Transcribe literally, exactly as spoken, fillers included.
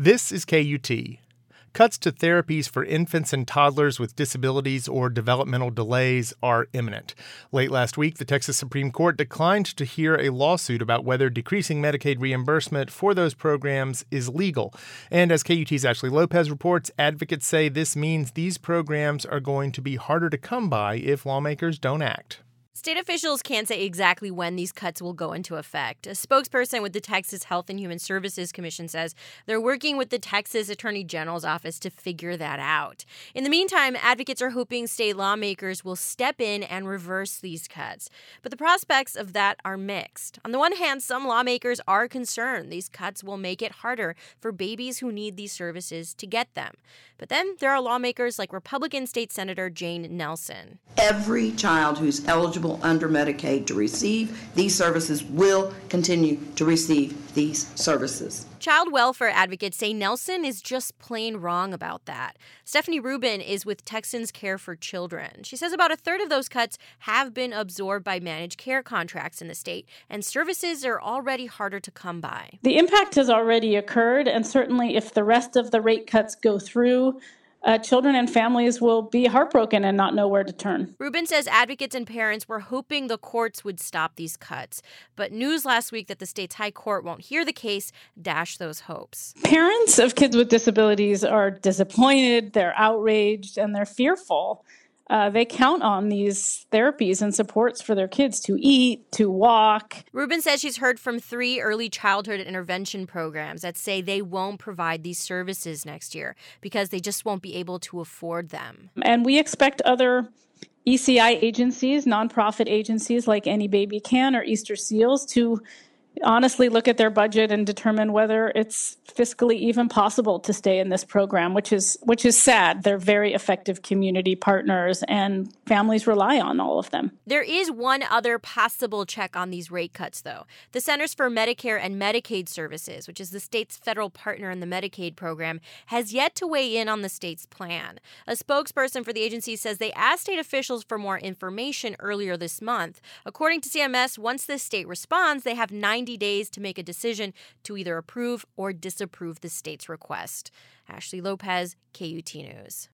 This is K U T. Cuts to therapies for infants and toddlers with disabilities or developmental delays are imminent. Late last week, the Texas Supreme Court declined to hear a lawsuit about whether decreasing Medicaid reimbursement for those programs is legal. And as K U T's Ashley Lopez reports, advocates say this means these programs are going to be harder to come by if lawmakers don't act. State officials can't say exactly when these cuts will go into effect. A spokesperson with the Texas Health and Human Services Commission says they're working with the Texas Attorney General's office to figure that out. In the meantime, advocates are hoping state lawmakers will step in and reverse these cuts. But the prospects of that are mixed. On the one hand, some lawmakers are concerned these cuts will make it harder for babies who need these services to get them. But then there are lawmakers like Republican State Senator Jane Nelson. Every child who's eligible under Medicaid to receive these services will continue to receive these services. Child welfare advocates say Nelson is just plain wrong about that. Stephanie Rubin is with Texans Care for Children. She says about a third of those cuts have been absorbed by managed care contracts in the state, and services are already harder to come by. The impact has already occurred, and certainly if the rest of the rate cuts go through, Uh, children and families will be heartbroken and not know where to turn. Rubin says advocates and parents were hoping the courts would stop these cuts. But news last week that the state's high court won't hear the case dashed those hopes. Parents of kids with disabilities are disappointed, they're outraged, and they're fearful. Uh, they count on these therapies and supports for their kids to eat, to walk. Rubin says she's heard from three early childhood intervention programs that say they won't provide these services next year because they just won't be able to afford them. And we expect other E C I agencies, nonprofit agencies like Any Baby Can or Easter Seals to honestly look at their budget and determine whether it's fiscally even possible to stay in this program, which is which is sad. They're very effective community partners, and families rely on all of them. There is one other possible check on these rate cuts, though. The Centers for Medicare and Medicaid Services, which is the state's federal partner in the Medicaid program, has yet to weigh in on the state's plan. A spokesperson for the agency says they asked state officials for more information earlier this month. According to C M S, once the state responds, they have ninety days to make a decision to either approve or disapprove the state's request. Ashley Lopez, K U T News.